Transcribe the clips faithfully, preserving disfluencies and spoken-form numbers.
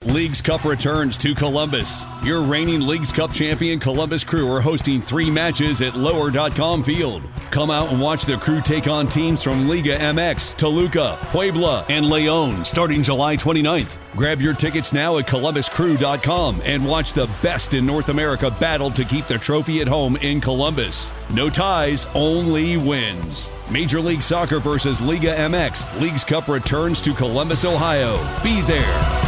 Leagues Cup returns to Columbus. Your reigning Leagues Cup champion Columbus Crew are hosting three matches at lower dot com Field. Come out and watch the Crew take on teams from Liga M X, Toluca, Puebla, and León starting July twenty-ninth. Grab your tickets now at columbus crew dot com and watch the best in North America battle to keep the trophy at home in Columbus. No ties, only wins. Major League Soccer versus Liga M X. Leagues Cup returns to Columbus, Ohio. Be there.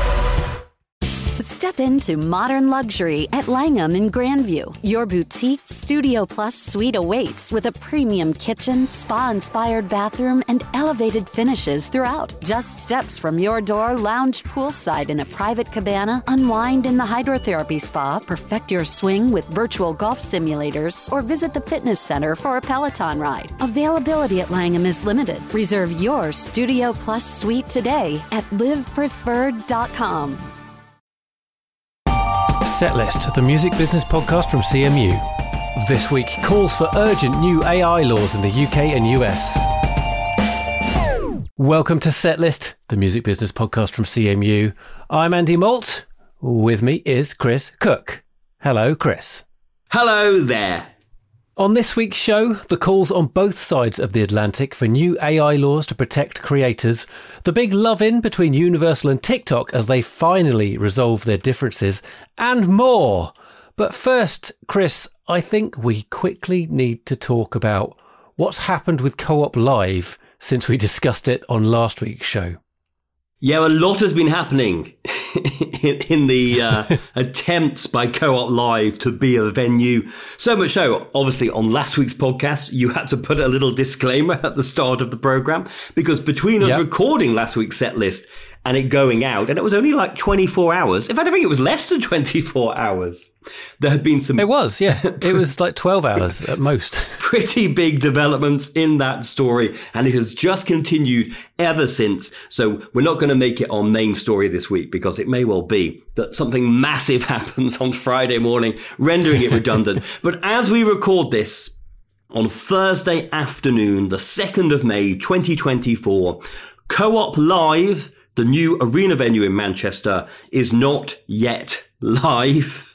Step into modern luxury at Langham in Grandview. Your boutique Studio Plus suite awaits with a premium kitchen, spa-inspired bathroom, and elevated finishes throughout. Just steps from your door, lounge poolside in a private cabana, unwind in the hydrotherapy spa, perfect your swing with virtual golf simulators, or visit the fitness center for a Peloton ride. Availability at Langham is limited. Reserve your Studio Plus suite today at live preferred dot com. Setlist, the music business podcast from C M U. This week, calls for urgent new A I laws in the U K and U S. Welcome to Setlist, the music business podcast from C M U. I'm Andy Malt. With me is Chris Cook. Hello, Chris. Hello there. On this week's show, the calls on both sides of the Atlantic for new A I laws to protect creators, the big love-in between Universal and TikTok as they finally resolve their differences, and more. But first, Chris, I think we quickly need to talk about what's happened with Co-op Live since we discussed it on last week's show. Yeah, a lot has been happening in, in the uh, attempts by Co-op Live to be a venue. So much so, obviously, on last week's podcast, you had to put a little disclaimer at the start of the program, because between us yep. recording last week's set list and it going out, and it was only like twenty-four hours. In fact, I think it was less than twenty-four hours. There had been some... It was, yeah. It was like twelve hours at most. Pretty big developments in that story, and it has just continued ever since. So we're not going to make it our main story this week, because it may well be that something massive happens on Friday morning, rendering it redundant. But as we record this on Thursday afternoon, the second of May, twenty twenty-four, Co-op Live, the new arena venue in Manchester, is not yet live.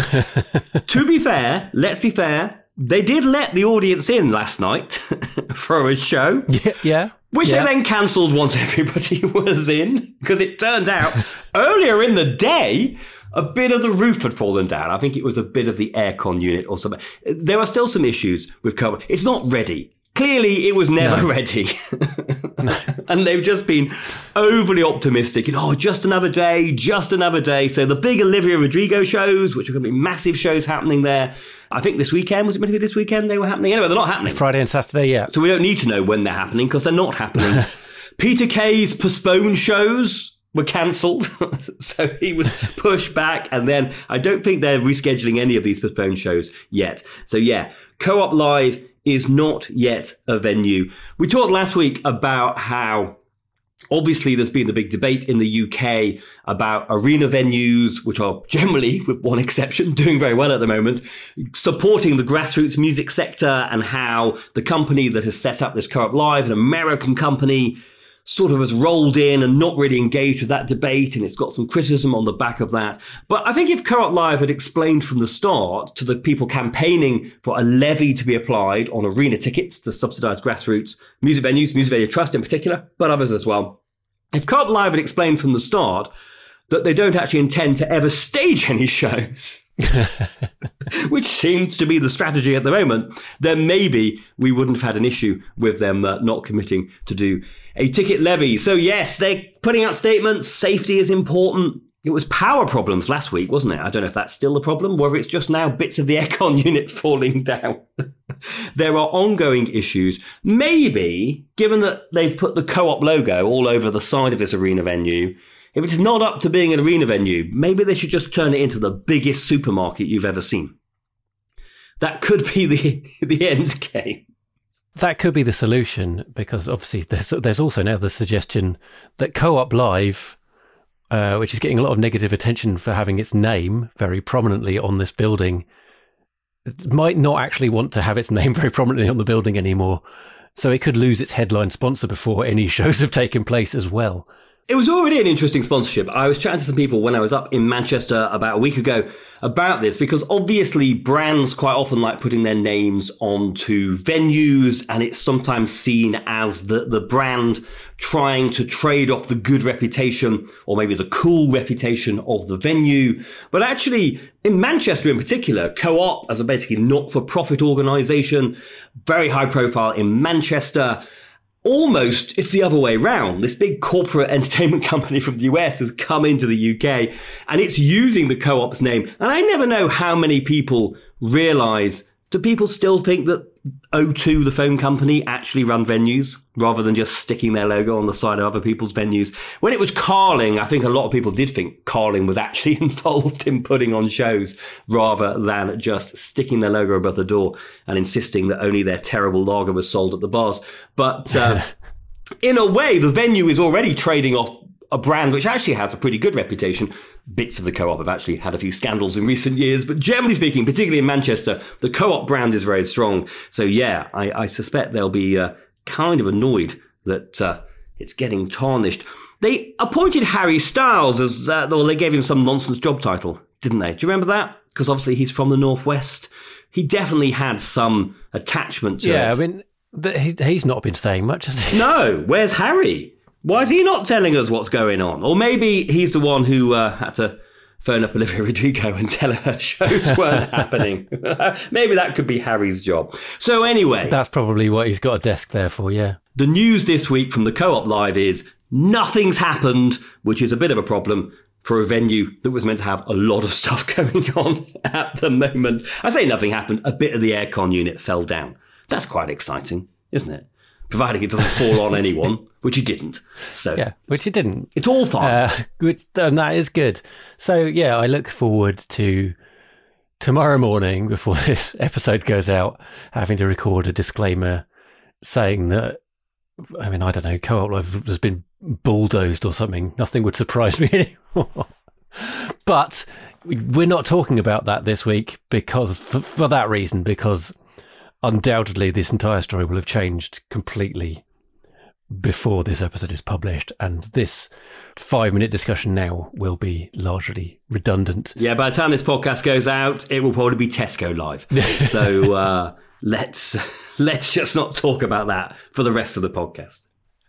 To be fair, let's be fair, they did let the audience in last night for a show. Yeah. yeah which yeah. they then cancelled once everybody was in, because it turned out earlier in the day, a bit of the roof had fallen down. I think it was a bit of the aircon unit or something. There are still some issues with Co-op. It's not ready. Clearly, it was never no. ready. no. And they've just been overly optimistic. And, oh, just another day, just another day. So the big Olivia Rodrigo shows, which are going to be massive shows happening there. I think this weekend, was it meant to be this weekend they were happening? Anyway, they're not happening. Friday and Saturday, yeah. So we don't need to know when they're happening, because they're not happening. Peter Kay's postponed shows were cancelled. So he was pushed back. And then I don't think they're rescheduling any of these postponed shows yet. So yeah, Co-op Live is not yet a venue. We talked last week about how obviously there's been the big debate in the U K about arena venues, which are generally, with one exception, doing very well at the moment, supporting the grassroots music sector, and how the company that has set up this Co-op Live, an American company, sort of has rolled in and not really engaged with that debate, and it's got some criticism on the back of that. But I think if Co-op Live had explained from the start to the people campaigning for a levy to be applied on arena tickets to subsidise grassroots music venues, Music Venue Trust in particular, but others as well, if Co-op Live had explained from the start that they don't actually intend to ever stage any shows, which seems to be the strategy at the moment, then maybe we wouldn't have had an issue with them uh, not committing to do a ticket levy. So yes, they're putting out statements. Safety is important. It was power problems last week, wasn't it? I don't know if that's still the problem, whether it's just now bits of the aircon unit falling down. There are ongoing issues. Maybe, given that they've put the Co-op logo all over the side of this arena venue, if it's not up to being an arena venue, maybe they should just turn it into the biggest supermarket you've ever seen. That could be the the end game. That could be the solution, because obviously there's, there's also now the suggestion that Co-op Live, uh, which is getting a lot of negative attention for having its name very prominently on this building, might not actually want to have its name very prominently on the building anymore. So it could lose its headline sponsor before any shows have taken place as well. It was already an interesting sponsorship. I was chatting to some people when I was up in Manchester about a week ago about this, because obviously brands quite often like putting their names onto venues, and it's sometimes seen as the, the brand trying to trade off the good reputation or maybe the cool reputation of the venue. But actually, in Manchester in particular, Co-op, as a basically not-for-profit organisation, very high profile in Manchester. Almost, it's the other way round. This big corporate entertainment company from the U S has come into the U K and it's using the Co-op's name. And I never know how many people realise, do people still think that O two, the phone company, actually run venues rather than just sticking their logo on the side of other people's venues? When it was Carling, I think a lot of people did think Carling was actually involved in putting on shows rather than just sticking their logo above the door and insisting that only their terrible lager was sold at the bars. But uh, in a way, the venue is already trading off a brand which actually has a pretty good reputation. Bits of the Co-op have actually had a few scandals in recent years, but generally speaking, particularly in Manchester, the Co-op brand is very strong. So yeah, I, I suspect they'll be uh, kind of annoyed that uh, it's getting tarnished. They appointed Harry Styles as, uh, well, they gave him some nonsense job title, didn't they? Do you remember that? Because obviously he's from the Northwest. He definitely had some attachment to yeah, it. Yeah, I mean, the, he, he's not been saying much, has he? No, where's Harry? Why is he not telling us what's going on? Or maybe he's the one who uh, had to phone up Olivia Rodrigo and tell her her shows weren't happening. Maybe that could be Harry's job. So anyway. That's probably what he's got a desk there for, yeah. The news this week from the Co-op Live is nothing's happened, which is a bit of a problem for a venue that was meant to have a lot of stuff going on at the moment. I say nothing happened. A bit of the aircon unit fell down. That's quite exciting, isn't it? Providing it doesn't fall on anyone, which it didn't. So yeah, which it didn't. It's all fine. Uh, good, and that is good. So yeah, I look forward to tomorrow morning before this episode goes out, having to record a disclaimer saying that, I mean, I don't know, Co-op Live has been bulldozed or something. Nothing would surprise me anymore. But we're not talking about that this week because for, for that reason, because undoubtedly this entire story will have changed completely before this episode is published, and this five minute discussion now will be largely redundant. Yeah, by the time this podcast goes out, it will probably be Tesco Live. So uh, let's let's just not talk about that for the rest of the podcast.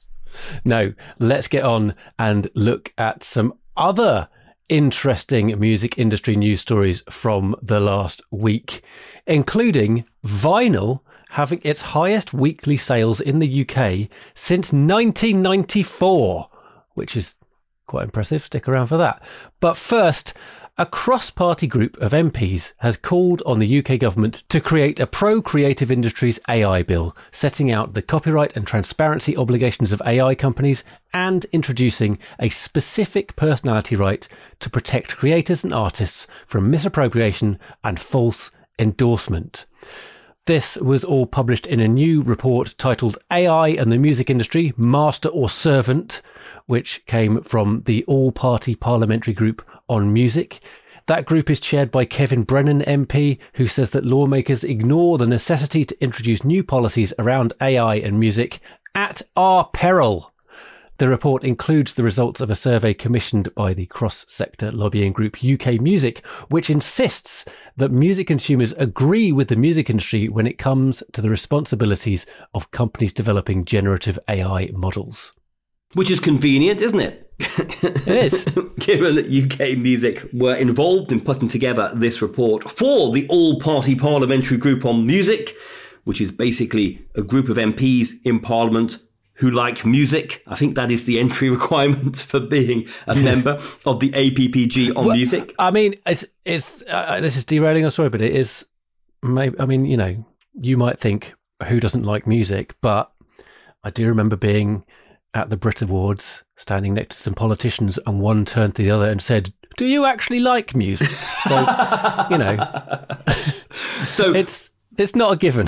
No, let's get on and look at some other interesting music industry news stories from the last week, including vinyl having its highest weekly sales in the U K since nineteen ninety-four, which is quite impressive. Stick around for that. But first, a cross-party group of M Ps has called on the U K government to create a pro-creative industries A I bill, setting out the copyright and transparency obligations of A I companies and introducing a specific personality right to protect creators and artists from misappropriation and false endorsement. This was all published in a new report titled A I and the Music Industry, Master or Servant, which came from the All-Party Parliamentary Group on Music. That group is chaired by Kevin Brennan M P, who says that lawmakers ignore the necessity to introduce new policies around A I and music at our peril. The report includes the results of a survey commissioned by the cross-sector lobbying group U K Music, which insists that music consumers agree with the music industry when it comes to the responsibilities of companies developing generative A I models. Which is convenient, isn't it? It is. Given that U K Music were involved in putting together this report for the All-Party Parliamentary Group on Music, which is basically a group of M Ps in Parliament who like music. I think that is the entry requirement for being a member of the A P P G on well, Music. I mean, it's, it's uh, this is derailing our story, but it is, maybe, I mean, you know, you might think, who doesn't like music? But I do remember being at the Brit Awards, standing next to some politicians, and one turned to the other and said, do you actually like music? So, you know, so it's it's not a given.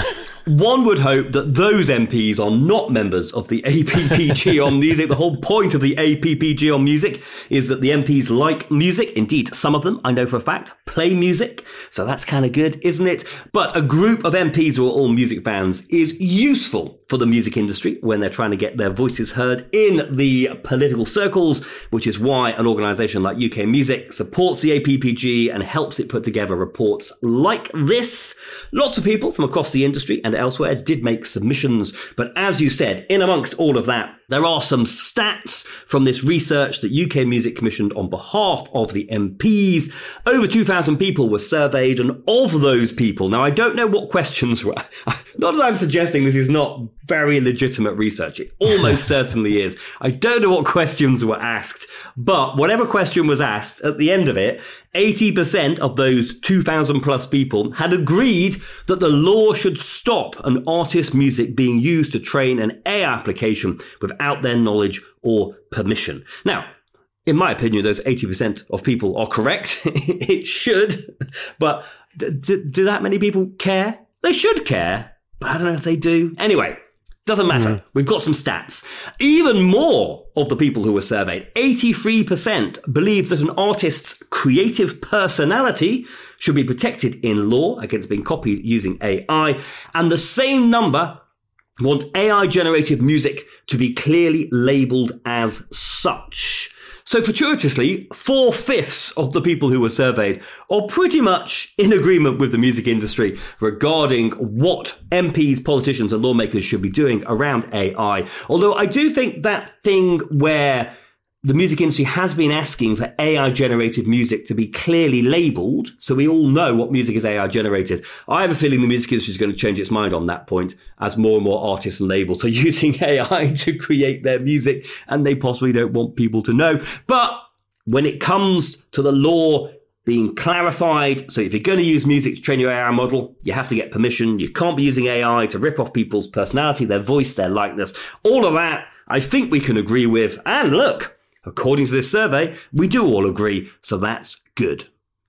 one would hope that those M Ps are not members of the A P P G on Music. The whole point of the A P P G on Music is that the M Ps like music. Indeed, some of them, I know for a fact, play music. So that's kind of good, isn't it? But a group of M Ps who are all music fans is useful for the music industry when they're trying to get their voices heard in the political circles, which is why an organisation like U K Music supports the A P P G and helps it put together reports like this. Lots of people from across the industry and elsewhere did make submissions, but as you said, in amongst all of that, there are some stats from this research that U K Music commissioned on behalf of the M Ps. Over two thousand people were surveyed, and of those people, now I don't know what questions were, not that I'm suggesting this is not very legitimate research, it almost certainly is. I don't know what questions were asked, but whatever question was asked, at the end of it, eighty percent of those two thousand plus people had agreed that the law should stop an artist's music being used to train an A I application without their knowledge or permission. Now, in my opinion, those eighty percent of people are correct. It should, but d- d- do that many people care? They should care, but I don't know if they do. Anyway, doesn't matter. Mm. We've got some stats. Even more of the people who were surveyed, eighty-three percent believe that an artist's creative personality should be protected in law against being copied using A I. And the same number want A I-generated music to be clearly labelled as such. So fortuitously, four-fifths of the people who were surveyed are pretty much in agreement with the music industry regarding what M Ps, politicians and lawmakers should be doing around A I. Although I do think that thing where the music industry has been asking for A I-generated music to be clearly labelled, so we all know what music is A I-generated. I have a feeling the music industry is going to change its mind on that point as more and more artists and labels are using A I to create their music, and they possibly don't want people to know. But when it comes to the law being clarified, so if you're going to use music to train your A I model, you have to get permission. You can't be using A I to rip off people's personality, their voice, their likeness. All of that, I think we can agree with. And look, according to this survey, we do all agree, so that's good.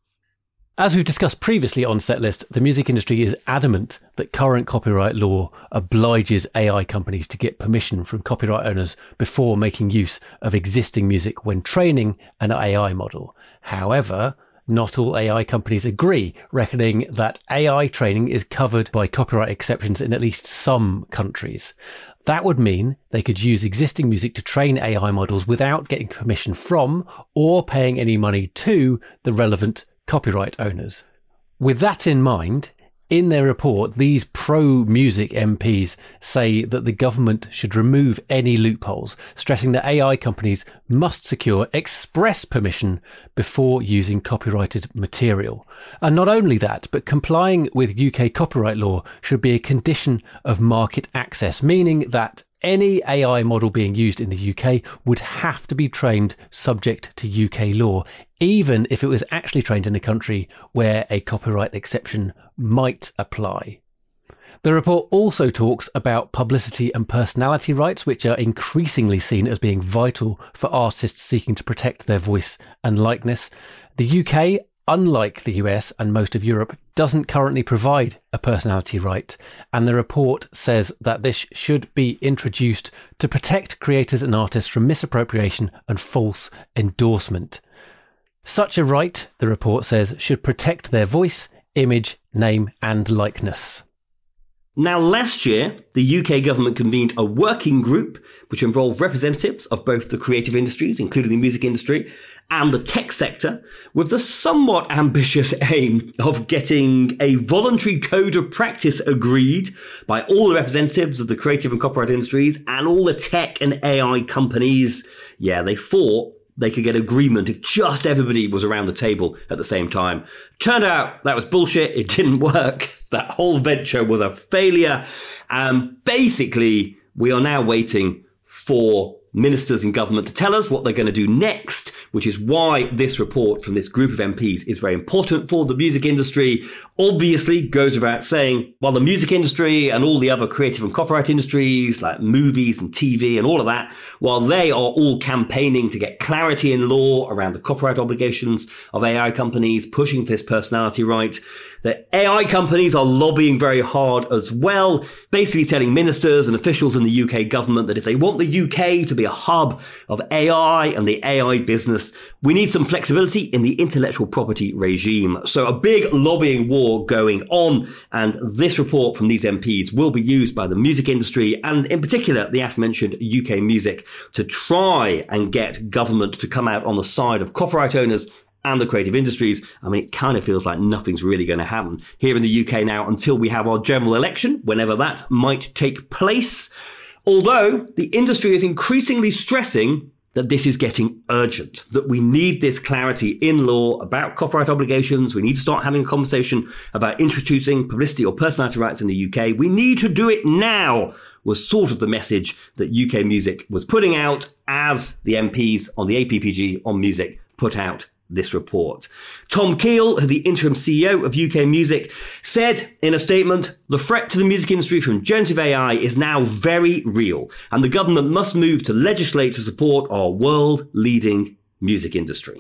As we've discussed previously on Setlist, the music industry is adamant that current copyright law obliges A I companies to get permission from copyright owners before making use of existing music when training an A I model. However, not all A I companies agree, reckoning that A I training is covered by copyright exceptions in at least some countries. That would mean they could use existing music to train A I models without getting permission from or paying any money to the relevant copyright owners. With that in mind, in their report, these pro-music M Ps say that the government should remove any loopholes, stressing that A I companies must secure express permission before using copyrighted material. And not only that, but complying with U K copyright law should be a condition of market access, meaning that any A I model being used in the U K would have to be trained subject to U K law, even if it was actually trained in a country where a copyright exception might apply. The report also talks about publicity and personality rights, which are increasingly seen as being vital for artists seeking to protect their voice and likeness. The U K, unlike the U S and most of Europe, doesn't currently provide a personality right, and the report says that this should be introduced to protect creators and artists from misappropriation and false endorsement. Such a right, the report says, should protect their voice, image, name and likeness. Now, last year, the U K government convened a working group which involved representatives of both the creative industries, including the music industry, and the tech sector, with the somewhat ambitious aim of getting a voluntary code of practice agreed by all the representatives of the creative and copyright industries and all the tech and A I companies. Yeah, they thought they could get agreement if just everybody was around the table at the same time. Turned out that was bullshit. It didn't work. That whole venture was a failure. And basically, we are now waiting for ministers in government to tell us what they're going to do next, which is why this report from this group of M Ps is very important for the music industry. Obviously, goes without saying, while the music industry and all the other creative and copyright industries like movies and T V and all of that, while they are all campaigning to get clarity in law around the copyright obligations of A I companies, pushing for this personality right, the A I companies are lobbying very hard as well, basically telling ministers and officials in the U K government that if they want the U K to be a hub of A I and the A I business, we need some flexibility in the intellectual property regime. So a big lobbying war going on, and this report from these M Ps will be used by the music industry and in particular the aforementioned U K Music to try and get government to come out on the side of copyright owners and the creative industries. I mean, it kind of feels like nothing's really going to happen here in the U K now until we have our general election, whenever that might take place. Although the industry is increasingly stressing that this is getting urgent, that we need this clarity in law about copyright obligations. We need to start having a conversation about introducing publicity or personality rights in the U K. We need to do it now, was sort of the message that U K Music was putting out as the M Ps on the A P P G on music put out this report. Tom Keel, the interim C E O of U K Music, said in a statement, the threat to the music industry from generative A I is now very real, and the government must move to legislate to support our world-leading music industry.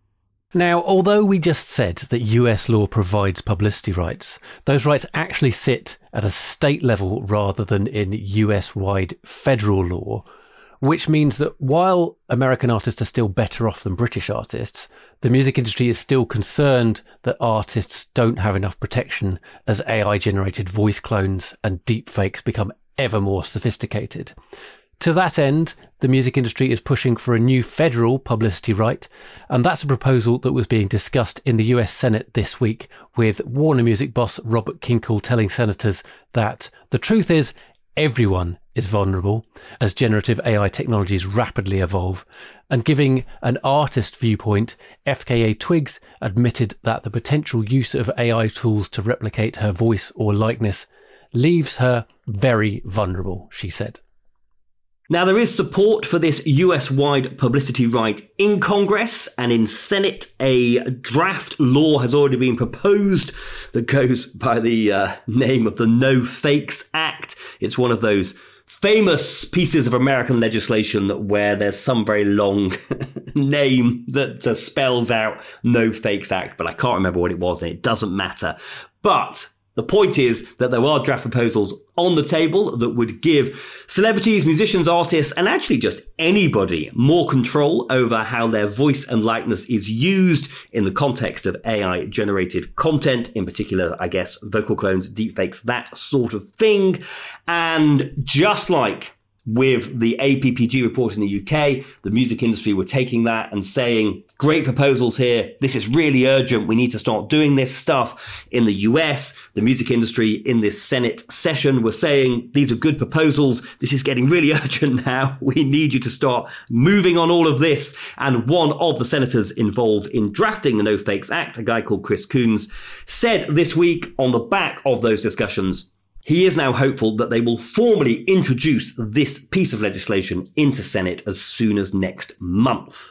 Now, although we just said that U S law provides publicity rights, those rights actually sit at a state level rather than in U S-wide federal law, which means that while American artists are still better off than British artists, the music industry is still concerned that artists don't have enough protection as A I-generated voice clones and deepfakes become ever more sophisticated. To that end, the music industry is pushing for a new federal publicity right, and that's a proposal that was being discussed in the U S Senate this week, with Warner Music boss Robert Kinkle telling senators that the truth is everyone is vulnerable as generative A I technologies rapidly evolve, and giving an artist viewpoint, F K A Twigs admitted that the potential use of A I tools to replicate her voice or likeness leaves her very vulnerable, she said. Now, there is support for this U S-wide publicity right in Congress, and in Senate, a draft law has already been proposed that goes by the uh, name of the No Fakes Act. It's one of those famous pieces of American legislation where there's some very long name that uh, spells out No Fakes Act, but I can't remember what it was, and it doesn't matter. But the point is that there are draft proposals on the table that would give celebrities, musicians, artists, and actually just anybody more control over how their voice and likeness is used in the context of A I-generated content, in particular, I guess, vocal clones, deepfakes, that sort of thing. And just like with the A P P G report in the U K, the music industry were taking that and saying, great proposals here. This is really urgent. We need to start doing this stuff. In the U S, the music industry in this Senate session were saying, these are good proposals. This is getting really urgent now. We need you to start moving on all of this. And one of the senators involved in drafting the No Fakes Act, a guy called Chris Coons, said this week on the back of those discussions, he is now hopeful that they will formally introduce this piece of legislation into Senate as soon as next month.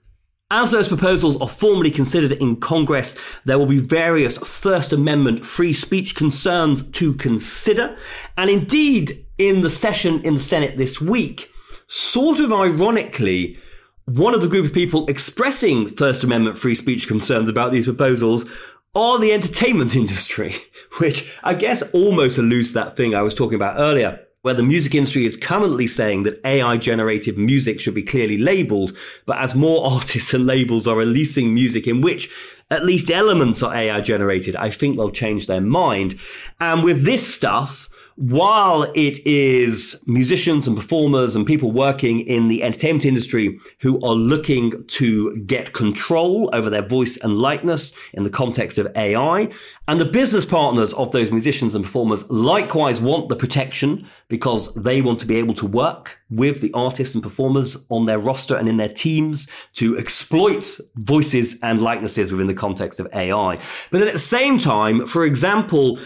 As those proposals are formally considered in Congress, there will be various First Amendment free speech concerns to consider. And indeed, in the session in the Senate this week, sort of ironically, one of the group of people expressing First Amendment free speech concerns about these proposals are the entertainment industry, which I guess almost alludes to that thing I was talking about earlier, where the music industry is currently saying that A I-generated music should be clearly labelled, but as more artists and labels are releasing music in which at least elements are A I-generated, I think they'll change their mind. And with this stuff, while it is musicians and performers and people working in the entertainment industry who are looking to get control over their voice and likeness in the context of A I, and the business partners of those musicians and performers likewise want the protection because they want to be able to work with the artists and performers on their roster and in their teams to exploit voices and likenesses within the context of A I. But then at the same time, for example,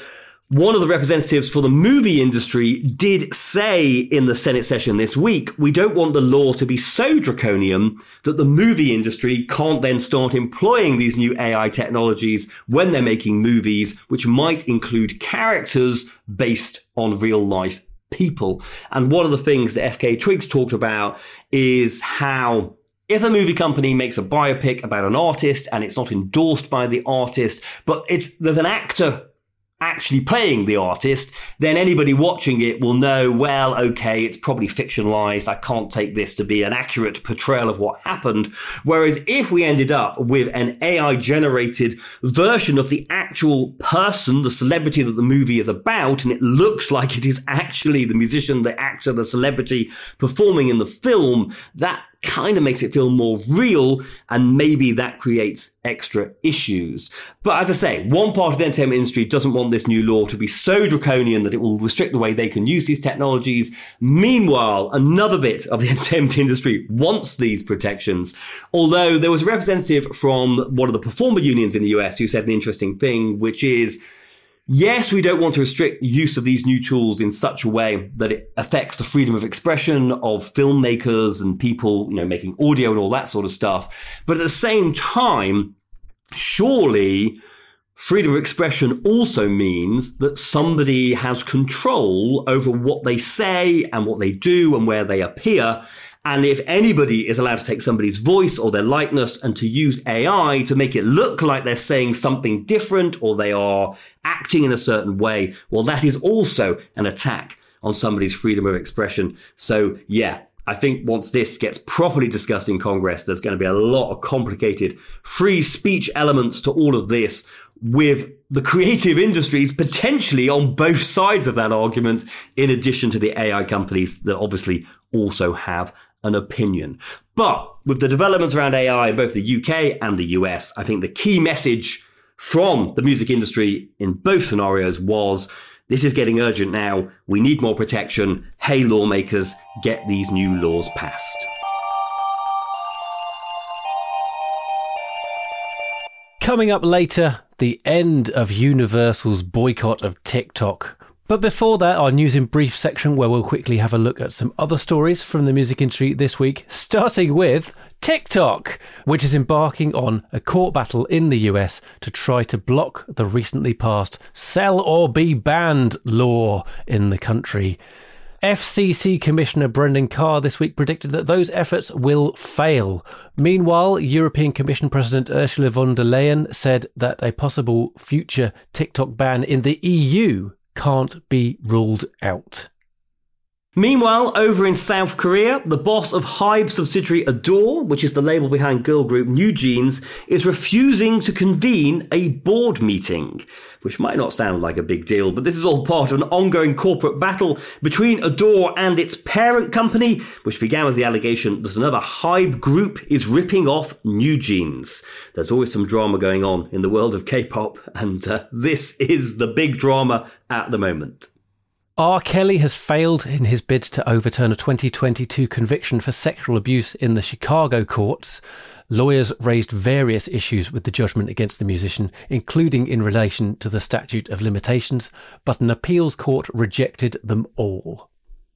One of the representatives for the movie industry did say in the Senate session this week, we don't want the law to be so draconian that the movie industry can't then start employing these new A I technologies when they're making movies, which might include characters based on real life people. And one of the things that F K Twigs talked about is how if a movie company makes a biopic about an artist and it's not endorsed by the artist, but it's there's an actor actually playing the artist, then anybody watching it will know, well, okay, it's probably fictionalized. I can't take this to be an accurate portrayal of what happened. Whereas if we ended up with an A I generated version of the actual person, the celebrity that the movie is about, and it looks like it is actually the musician, the actor, the celebrity performing in the film, that kind of makes it feel more real, and maybe that creates extra issues. But as I say, one part of the entertainment industry doesn't want this new law to be so draconian that it will restrict the way they can use these technologies. Meanwhile, another bit of the entertainment industry wants these protections. Although there was a representative from one of the performer unions in the U S who said an interesting thing, which is, yes, we don't want to restrict use of these new tools in such a way that it affects the freedom of expression of filmmakers and people, you know, making audio and all that sort of stuff. But at the same time, surely freedom of expression also means that somebody has control over what they say and what they do and where they appear. And if anybody is allowed to take somebody's voice or their likeness and to use A I to make it look like they're saying something different or they are acting in a certain way, well, that is also an attack on somebody's freedom of expression. So, yeah, I think once this gets properly discussed in Congress, there's going to be a lot of complicated free speech elements to all of this, with the creative industries potentially on both sides of that argument, in addition to the A I companies that obviously also have an opinion. But with the developments around A I in both the U K and the U S, I think the key message from the music industry in both scenarios was, this is getting urgent now. We need more protection. Hey, lawmakers, get these new laws passed. Coming up later, the end of Universal's boycott of TikTok. But before that, our news in brief section, where we'll quickly have a look at some other stories from the music industry this week, starting with TikTok, which is embarking on a court battle in the U S to try to block the recently passed sell or be banned law in the country. F C C Commissioner Brendan Carr this week predicted that those efforts will fail. Meanwhile, European Commission President Ursula von der Leyen said that a possible future TikTok ban in the E U can't be ruled out. Meanwhile, over in South Korea, the boss of Hybe subsidiary Adore, which is the label behind girl group New Jeans, is refusing to convene a board meeting, which might not sound like a big deal, but this is all part of an ongoing corporate battle between Adore and its parent company, which began with the allegation that another Hybe group is ripping off New Jeans. There's always some drama going on in the world of K-pop, and uh, this is the big drama at the moment. R. Kelly has failed in his bid to overturn a twenty twenty-two conviction for sexual abuse in the Chicago courts. Lawyers raised various issues with the judgment against the musician, including in relation to the statute of limitations, but an appeals court rejected them all.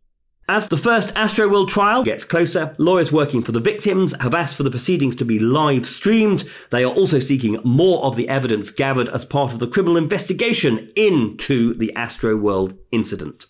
As the first Astroworld trial gets closer, lawyers working for the victims have asked for the proceedings to be live streamed. They are also seeking more of the evidence gathered as part of the criminal investigation into the Astroworld incident.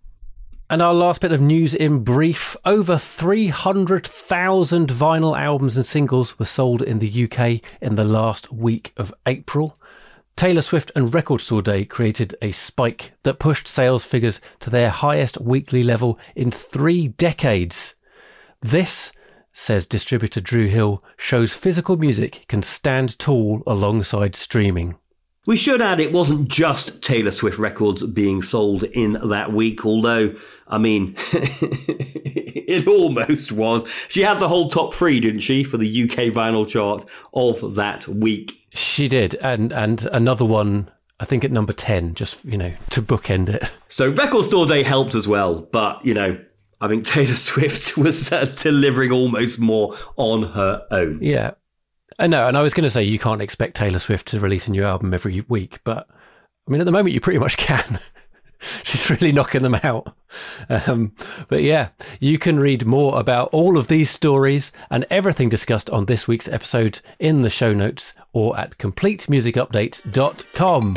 And our last bit of news in brief, over three hundred thousand vinyl albums and singles were sold in the U K in the last week of April. Taylor Swift and Record Store Day created a spike that pushed sales figures to their highest weekly level in three decades. This, says distributor Drew Hill, shows physical music can stand tall alongside streaming. We should add it wasn't just Taylor Swift records being sold in that week, although, I mean, it almost was. She had the whole top three, didn't she, for the U K vinyl chart of that week. She did, and and another one, I think at number ten, just, you know, to bookend it. So Record Store Day helped as well, but, you know, I think Taylor Swift was uh, delivering almost more on her own. Yeah. I know, and I was going to say you can't expect Taylor Swift to release a new album every week, but I mean, at the moment, you pretty much can. She's really knocking them out. Um, but yeah, you can read more about all of these stories and everything discussed on this week's episode in the show notes or at complete music update dot com.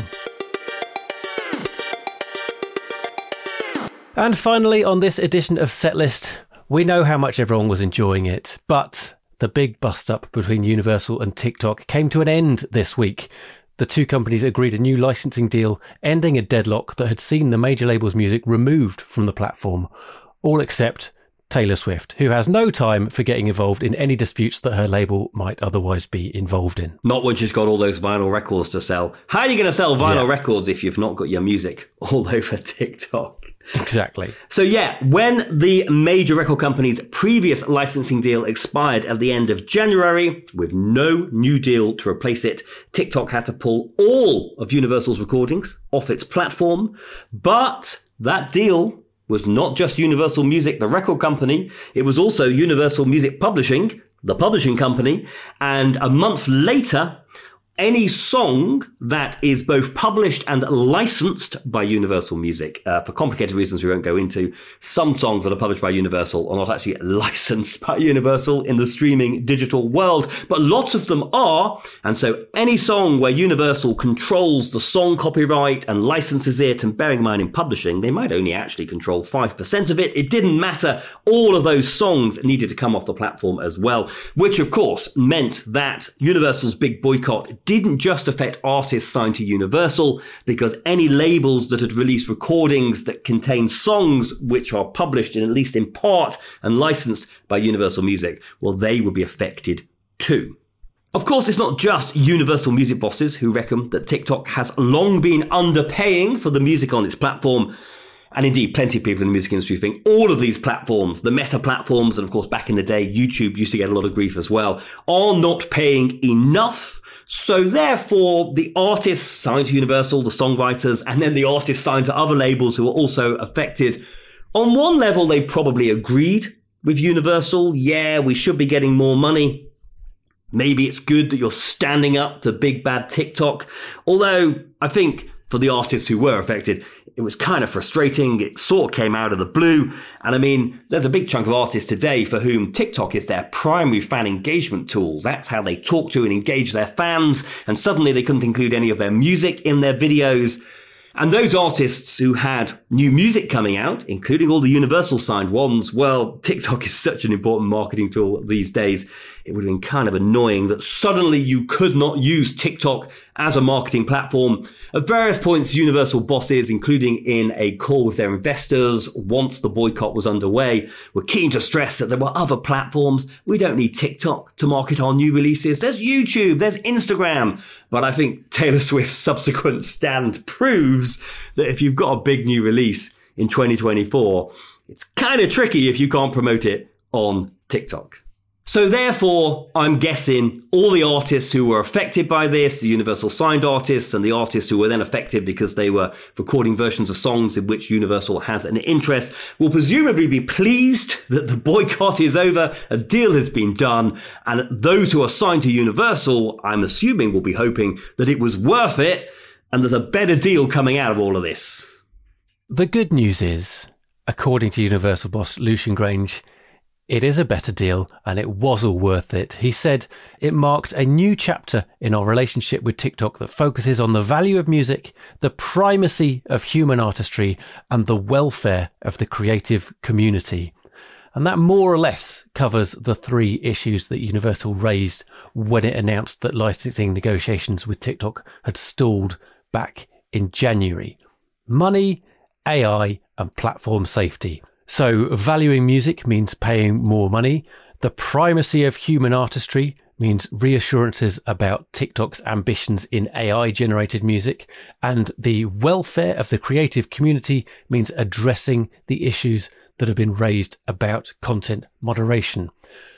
And finally, on this edition of Setlist, we know how much everyone was enjoying it, but the big bust-up between Universal and TikTok came to an end this week. The two companies agreed a new licensing deal, ending a deadlock that had seen the major label's music removed from the platform, all except Taylor Swift, who has no time for getting involved in any disputes that her label might otherwise be involved in. Not when she's got all those vinyl records to sell. How are you going to sell vinyl yeah. records if you've not got your music all over TikTok? Exactly. So yeah, when the major record company's previous licensing deal expired at the end of January, with no new deal to replace it, TikTok had to pull all of Universal's recordings off its platform. But that deal was not just Universal Music, the record company. It was also Universal Music Publishing, the publishing company. And a month later, any song that is both published and licensed by Universal Music, uh, for complicated reasons we won't go into, some songs that are published by Universal are not actually licensed by Universal in the streaming digital world, but lots of them are. And so any song where Universal controls the song copyright and licenses it, and bearing in mind in publishing, they might only actually control five percent of it. It didn't matter. All of those songs needed to come off the platform as well, which of course meant that Universal's big boycott didn't just affect artists signed to Universal, because any labels that had released recordings that contain songs which are published in at least in part and licensed by Universal Music, well, they would be affected too. Of course, it's not just Universal music bosses who reckon that TikTok has long been underpaying for the music on its platform. And indeed, plenty of people in the music industry think all of these platforms, the meta platforms, and of course, back in the day, YouTube used to get a lot of grief as well, are not paying enough. So therefore, the artists signed to Universal, the songwriters, and then the artists signed to other labels who were also affected. On one level, they probably agreed with Universal. Yeah, we should be getting more money. Maybe it's good that you're standing up to big bad TikTok. Although I think for the artists who were affected, it was kind of frustrating. It sort of came out of the blue. And I mean, there's a big chunk of artists today for whom TikTok is their primary fan engagement tool. That's how they talk to and engage their fans. And suddenly they couldn't include any of their music in their videos. And those artists who had new music coming out, including all the Universal signed ones, well, TikTok is such an important marketing tool these days. It would have been kind of annoying that suddenly you could not use TikTok as a marketing platform. At various points, Universal bosses, including in a call with their investors once the boycott was underway, were keen to stress that there were other platforms. We don't need TikTok to market our new releases. There's YouTube, there's Instagram. But I think Taylor Swift's subsequent stand proves that if you've got a big new release in twenty twenty-four, it's kind of tricky if you can't promote it on TikTok. So therefore, I'm guessing all the artists who were affected by this, the Universal signed artists and the artists who were then affected because they were recording versions of songs in which Universal has an interest, will presumably be pleased that the boycott is over, a deal has been done, and those who are signed to Universal, I'm assuming, will be hoping that it was worth it and there's a better deal coming out of all of this. The good news is, according to Universal boss Lucian Grange, it is a better deal and it was all worth it. He said it marked a new chapter in our relationship with TikTok that focuses on the value of music, the primacy of human artistry, and the welfare of the creative community. And that more or less covers the three issues that Universal raised when it announced that licensing negotiations with TikTok had stalled back in January. Money, A I, and platform safety. So valuing music means paying more money. The primacy of human artistry means reassurances about TikTok's ambitions in A I-generated music. And the welfare of the creative community means addressing the issues that have been raised about content moderation.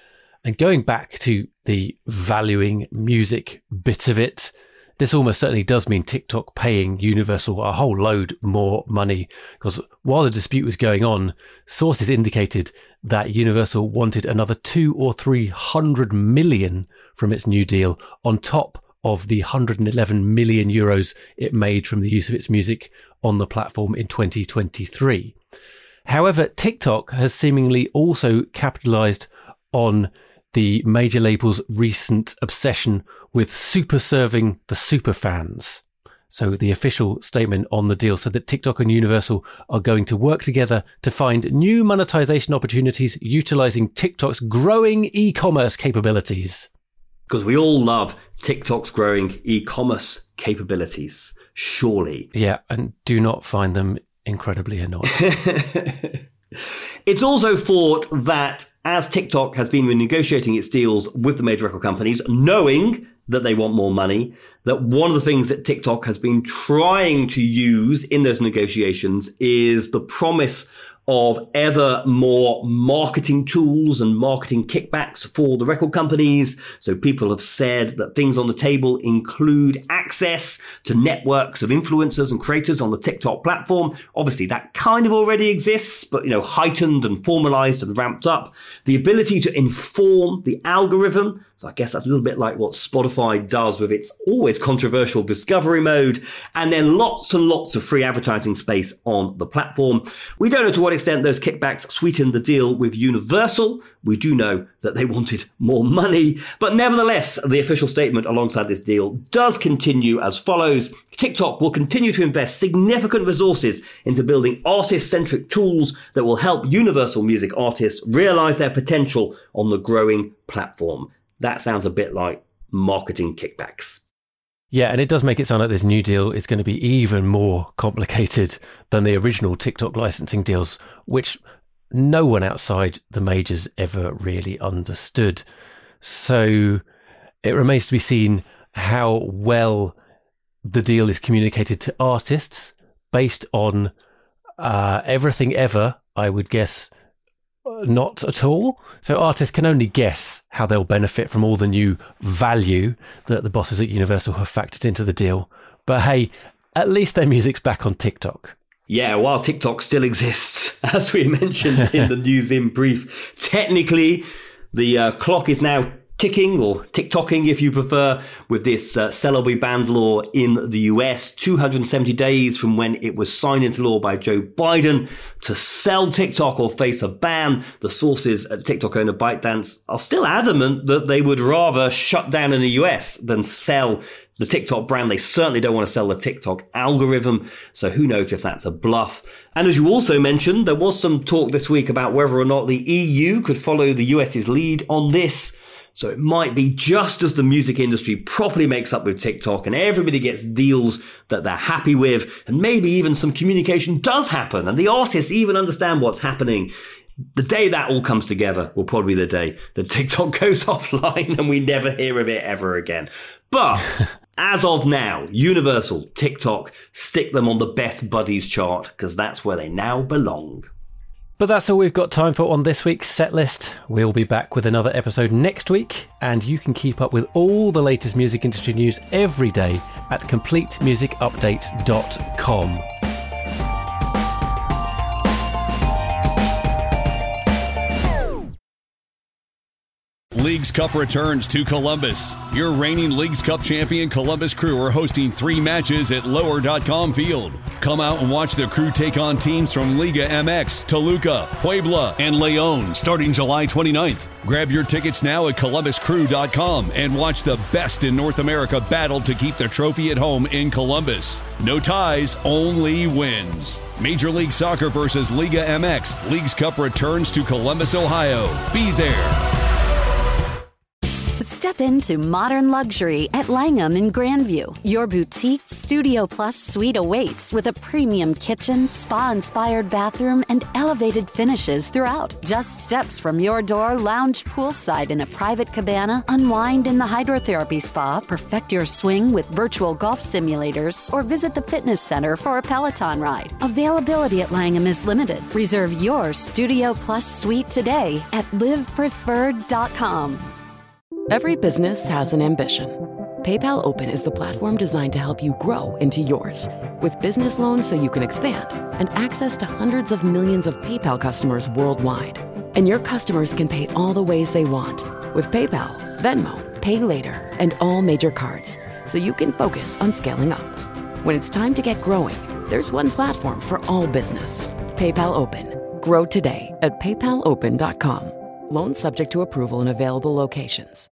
And going back to the valuing music bit of it, this almost certainly does mean TikTok paying Universal a whole load more money, because while the dispute was going on, sources indicated that Universal wanted another two or three hundred million from its new deal on top of the one hundred eleven million euros it made from the use of its music on the platform in twenty twenty-three. However, TikTok has seemingly also capitalized on the major label's recent obsession with super serving the super fans. So the official statement on the deal said that TikTok and Universal are going to work together to find new monetization opportunities utilizing TikTok's growing e-commerce capabilities. Because we all love TikTok's growing e-commerce capabilities, surely. Yeah, and do not find them incredibly annoying. It's also thought that as TikTok has been renegotiating its deals with the major record companies, knowing that they want more money, that one of the things that TikTok has been trying to use in those negotiations is the promise of ever more marketing tools and marketing kickbacks for the record companies. So people have said that things on the table include access to networks of influencers and creators on the TikTok platform. Obviously, that kind of already exists, but, you know, heightened and formalized and ramped up. The ability to inform the algorithm. So I guess that's a little bit like what Spotify does with its always controversial discovery mode. And then lots and lots of free advertising space on the platform. We don't know to what extent those kickbacks sweetened the deal with Universal. We do know that they wanted more money. But nevertheless, the official statement alongside this deal does continue as follows. TikTok will continue to invest significant resources into building artist-centric tools that will help Universal Music artists realize their potential on the growing platform. That sounds a bit like marketing kickbacks. Yeah, and it does make it sound like this new deal is going to be even more complicated than the original TikTok licensing deals, which no one outside the majors ever really understood. So it remains to be seen how well the deal is communicated to artists based on uh, everything ever, I would guess, not at all. So artists can only guess how they'll benefit from all the new value that the bosses at Universal have factored into the deal. But hey, at least their music's back on TikTok. Yeah, while TikTok still exists, as we mentioned in the news in brief, technically the uh, clock is now ticking, or TikToking if you prefer, with this uh, sell-or-be banned law in the U S, two hundred seventy days from when it was signed into law by Joe Biden to sell TikTok or face a ban. The sources at TikTok owner ByteDance are still adamant that they would rather shut down in the U S than sell the TikTok brand. They certainly don't want to sell the TikTok algorithm. So who knows if that's a bluff. And as you also mentioned, there was some talk this week about whether or not the E U could follow the US's lead on this. So it might be just as the music industry properly makes up with TikTok and everybody gets deals that they're happy with, and maybe even some communication does happen and the artists even understand what's happening. The day that all comes together will probably be the day that TikTok goes offline and we never hear of it ever again. But as of now, Universal, TikTok, stick them on the best buddies chart because that's where they now belong. But that's all we've got time for on this week's set list. We'll be back with another episode next week, and you can keep up with all the latest music industry news every day at complete music update dot com. Leagues Cup returns to Columbus. Your reigning Leagues Cup champion Columbus Crew are hosting three matches at lower dot com Field. Come out and watch the Crew take on teams from Liga M X, Toluca, Puebla, and Leon starting July twenty-ninth. Grab your tickets now at columbus crew dot com and watch the best in North America battle to keep the trophy at home in Columbus. No ties, only wins. Major League Soccer versus Liga M X. Leagues Cup returns to Columbus, Ohio. Be there. Step into modern luxury at Langham in Grandview. Your boutique Studio Plus suite awaits with a premium kitchen, spa-inspired bathroom, and elevated finishes throughout. Just steps from your door, lounge poolside in a private cabana, unwind in the hydrotherapy spa, perfect your swing with virtual golf simulators, or visit the fitness center for a Peloton ride. Availability at Langham is limited. Reserve your Studio Plus suite today at live preferred dot com. Every business has an ambition. PayPal Open is the platform designed to help you grow into yours. With business loans so you can expand and access to hundreds of millions of PayPal customers worldwide. And your customers can pay all the ways they want with PayPal, Venmo, Pay Later, and all major cards. so you can focus on scaling up. When it's time to get growing, there's one platform for all business. PayPal Open. Grow today at paypal open dot com. Loans subject to approval in available locations.